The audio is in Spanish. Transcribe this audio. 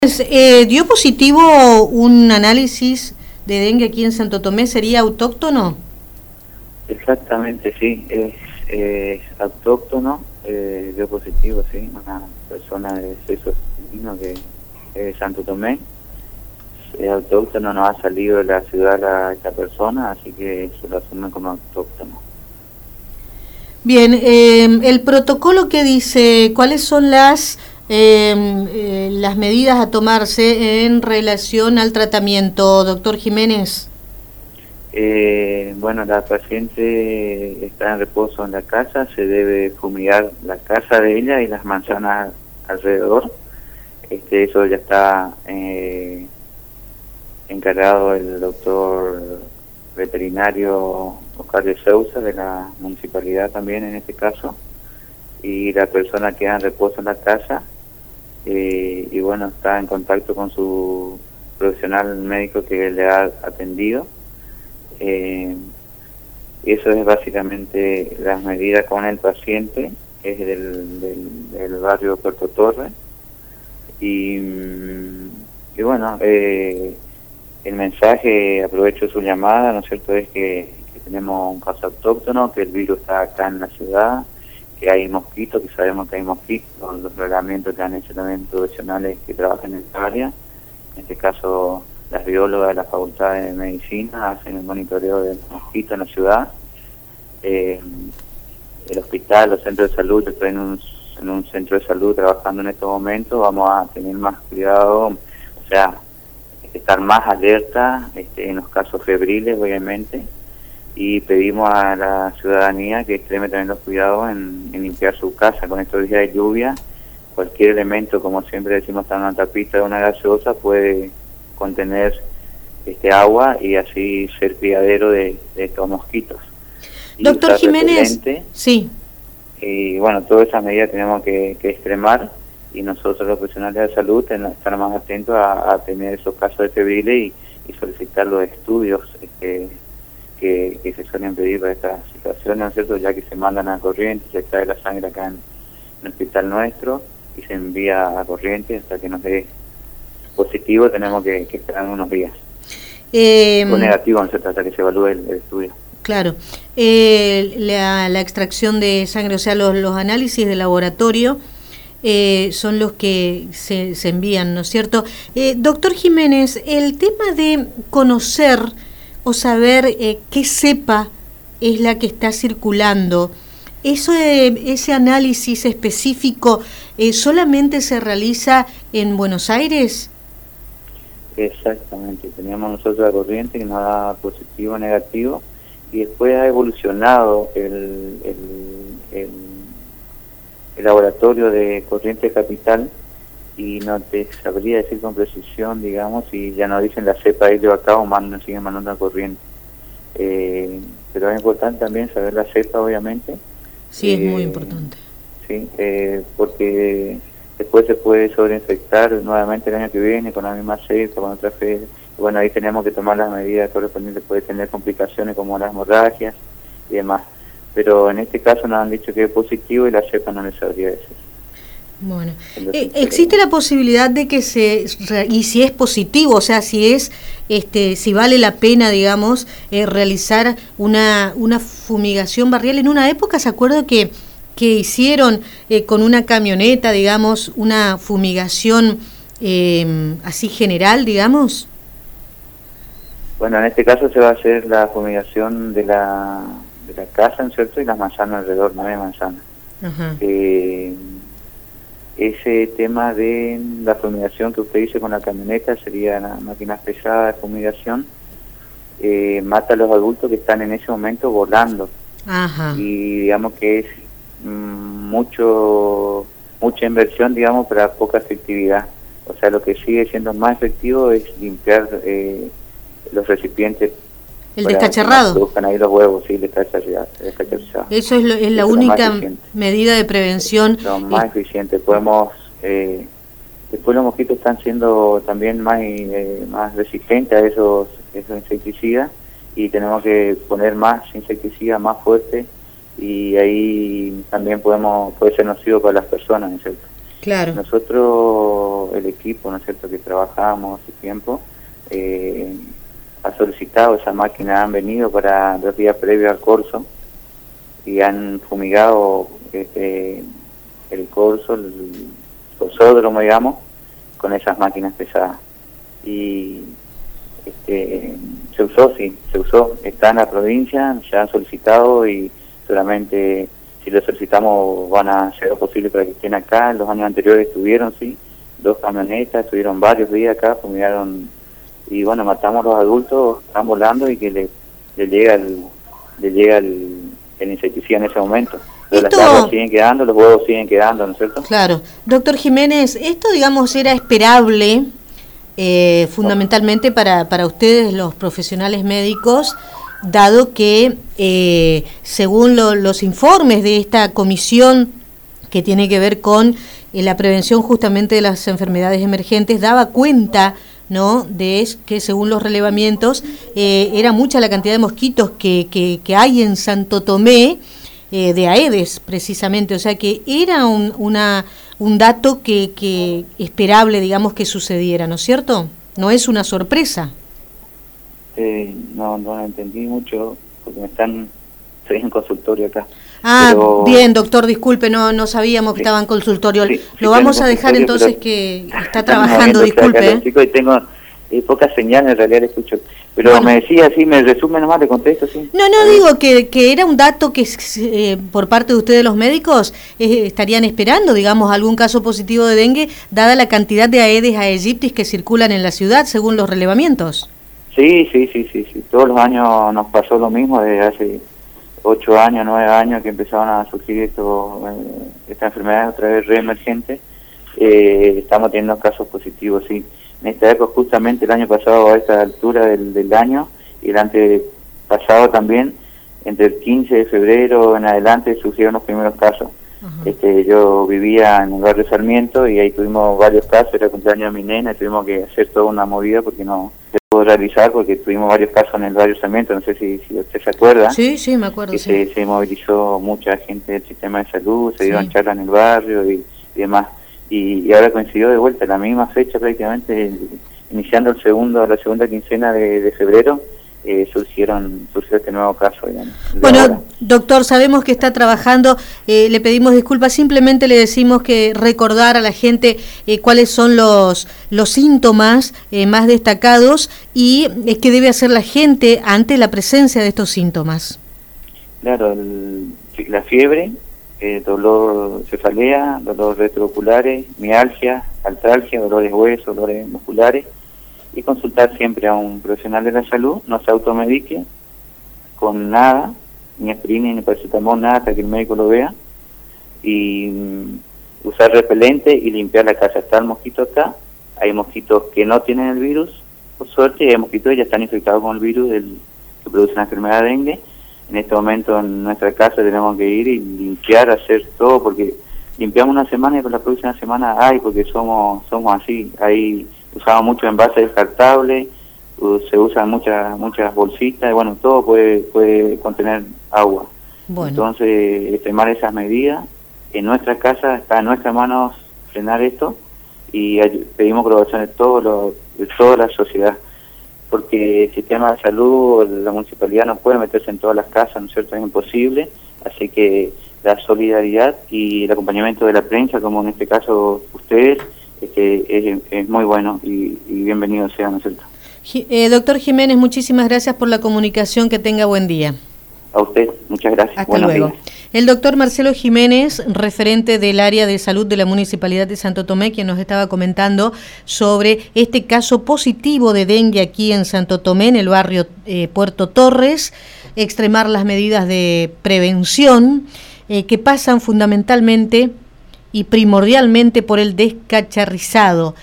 ¿Dio positivo un análisis de dengue aquí en Santo Tomé? ¿Sería autóctono? Exactamente, sí, es autóctono, dio positivo, sí, una persona de sexo femenino que es de Santo Tomé, es autóctono, no ha salido de la ciudad esta persona, así que se lo asume como autóctono. Bien, el protocolo que dice, ¿cuáles son las medidas a tomarse en relación al tratamiento, doctor Jiménez? Bueno, la paciente está en reposo en la casa, se debe fumigar la casa de ella y las manzanas alrededor. Eso ya está encargado el doctor veterinario Oscar de Sousa de la municipalidad también en este caso, y la persona queda en reposo en la casa y bueno, está en contacto con su profesional médico que le ha atendido. Eso es básicamente las medidas con el paciente, es del barrio Puerto Torre, y bueno, el mensaje, aprovecho su llamada, ¿no es cierto?, es que tenemos un caso autóctono, que el virus está acá en la ciudad, que hay mosquitos, que sabemos que hay mosquitos, los reglamentos que han hecho también profesionales que trabajan en esta área, en este caso las biólogas de la Facultad de Medicina hacen el monitoreo de mosquitos en la ciudad. El hospital, los centros de salud, yo estoy en un centro de salud trabajando en estos momentos, vamos a tener más cuidado, o sea, estar más alerta en los casos febriles, obviamente, y pedimos a la ciudadanía que extreme también los cuidados en limpiar su casa con estos días de lluvia. Cualquier elemento, como siempre decimos, en una tapita de una gaseosa puede contener agua y así ser criadero de estos mosquitos. Doctor Jiménez, sí. Y bueno, todas esas medidas tenemos que extremar, y nosotros los profesionales de salud estar más atentos a tener esos casos de febriles y solicitar los estudios que se suelen pedir para estas situaciones, ¿no es cierto?, ya que se mandan a corriente, se extrae la sangre acá en el hospital nuestro y se envía a corriente hasta que nos dé positivo, tenemos que esperar unos días. O negativo, ¿no es cierto?, hasta que se evalúe el estudio. Claro, la extracción de sangre, o sea, los análisis de laboratorio son los que se envían, ¿no es cierto? Doctor Jiménez, el tema de conocer o saber qué cepa es la que está circulando, ese análisis específico solamente se realiza en Buenos Aires. Exactamente, teníamos nosotros la corriente que nos da positivo o negativo, y después ha evolucionado el laboratorio de Corrientes Capital, y no te sabría decir con precisión, digamos, si ya nos dicen la cepa ellos acá o siguen mandando a corriente. Pero es importante también saber la cepa, obviamente. Sí, es muy importante. Sí, porque después se puede sobreinfectar nuevamente el año que viene con la misma cepa, con otra cepa. Bueno, ahí tenemos que tomar las medidas correspondientes, puede tener complicaciones como las hemorragias y demás. Pero en este caso nos han dicho que es positivo y la cepa no les sabría decir. Bueno, ¿existe la posibilidad de que y si es positivo, o sea, si si vale la pena, digamos, realizar una fumigación barrial? En una época, ¿se acuerda que hicieron con una camioneta, digamos, una fumigación así general, digamos? Bueno, en este caso se va a hacer la fumigación de la casa, ¿no es cierto?, y las manzanas alrededor, 9 manzanas. Ajá. Ese tema de la fumigación que usted dice con la camioneta sería la máquina pesada de fumigación, mata a los adultos que están en ese momento volando. Ajá. Y digamos que es mucha inversión, digamos, para poca efectividad. O sea, lo que sigue siendo más efectivo es limpiar los recipientes. El descacharrado. Buscan ahí los huevos, sí, el descacharrado. Eso es la única medida de prevención. Lo más eficiente. Podemos, después los mosquitos están siendo también más resistentes a esos insecticidas, y tenemos que poner más insecticidas, más fuertes, y ahí también puede ser nocivo para las personas, ¿no es cierto? Claro. Nosotros, el equipo, ¿no es cierto?, que trabajamos hace tiempo, ha solicitado esa máquina, han venido para 2 días previos al corso y han fumigado el corso, el corsódromo, digamos, con esas máquinas pesadas. Y se usó, está en la provincia, ya han solicitado y seguramente si lo solicitamos van a ser posible para que estén acá. En los años anteriores estuvieron, sí, 2 camionetas, estuvieron varios días acá, fumigaron, y bueno, matamos a los adultos, están volando y que le llega el insecticida en ese momento. Pero las larvas siguen quedando, los huevos siguen quedando, ¿no es cierto? Claro. Doctor Jiménez, esto, digamos, era esperable, fundamentalmente para ustedes, los profesionales médicos, dado que, según los informes de esta comisión que tiene que ver con la prevención justamente de las enfermedades emergentes, daba cuenta, ¿no?, de que según los relevamientos era mucha la cantidad de mosquitos que hay en Santo Tomé, de Aedes precisamente, o sea que era un dato que esperable, digamos, que sucediera, ¿no es cierto? No es una sorpresa. No lo entendí mucho porque estoy en consultorio acá. Pero... bien, doctor, disculpe, no sabíamos que estaba en consultorio. Lo vamos a dejar entonces, que está trabajando, disculpe. Chicos, y tengo pocas señales, en realidad le escucho. Pero bueno, me decía así, me resume nomás, le contesto, sí. No, digo que era un dato que por parte de ustedes los médicos estarían esperando, digamos, algún caso positivo de dengue, dada la cantidad de Aedes aegyptis que circulan en la ciudad, según los relevamientos. Sí. Todos los años nos pasó lo mismo, desde hace 8 años, 9 años que empezaron a surgir esta enfermedad otra vez reemergente. Estamos teniendo casos positivos, sí. En esta época, justamente el año pasado, a esta altura del año, y el antepasado también, entre el 15 de febrero en adelante surgieron los primeros casos. Yo vivía en el barrio Sarmiento y ahí tuvimos varios casos, era el cumpleaños de mi nena, y tuvimos que hacer toda una movida porque no se pudo realizar, porque tuvimos varios casos en el barrio Sarmiento, no sé si usted se acuerda. Sí, me acuerdo. Se movilizó mucha gente del sistema de salud, se dieron charlas en el barrio y demás. Y ahora coincidió de vuelta, la misma fecha prácticamente, iniciando la segunda quincena de febrero, surgió este nuevo caso, digamos. Bueno, ahora. Doctor, sabemos que está trabajando, le pedimos disculpas, simplemente le decimos que recordar a la gente cuáles son los síntomas más destacados y qué debe hacer la gente ante la presencia de estos síntomas. Claro, la fiebre, dolor, cefalea, dolor retrooculares, mialgia, artralgia, dolores de hueso, dolores musculares, y consultar siempre a un profesional de la salud, no se automedique con nada, ni aspirina ni paracetamol, nada, hasta que el médico lo vea, y usar repelente y limpiar la casa. Está el mosquito acá, hay mosquitos que no tienen el virus, por suerte, y hay mosquitos que ya están infectados con el virus que produce la enfermedad de dengue. En este momento en nuestra casa tenemos que ir y limpiar, hacer todo, porque limpiamos una semana y por la próxima semana porque somos así. Ahí usamos muchos envases descartables, se usan muchas bolsitas, y bueno, todo puede contener agua. Bueno. Entonces, extremar esas medidas. En nuestra casa está en nuestras manos frenar esto, y pedimos colaboración de toda la sociedad, porque el sistema de salud, la municipalidad no puede meterse en todas las casas, ¿no es cierto? Es imposible, así que la solidaridad y el acompañamiento de la prensa, como en este caso ustedes, es muy bueno y bienvenido sea, ¿no es cierto? Doctor Jiménez, muchísimas gracias por la comunicación, que tenga buen día. A usted, muchas gracias. Hasta luego. Días. El doctor Marcelo Jiménez, referente del área de salud de la Municipalidad de Santo Tomé, quien nos estaba comentando sobre este caso positivo de dengue aquí en Santo Tomé, en el barrio Puerto Torres, extremar las medidas de prevención que pasan fundamentalmente y primordialmente por el descacharrizado.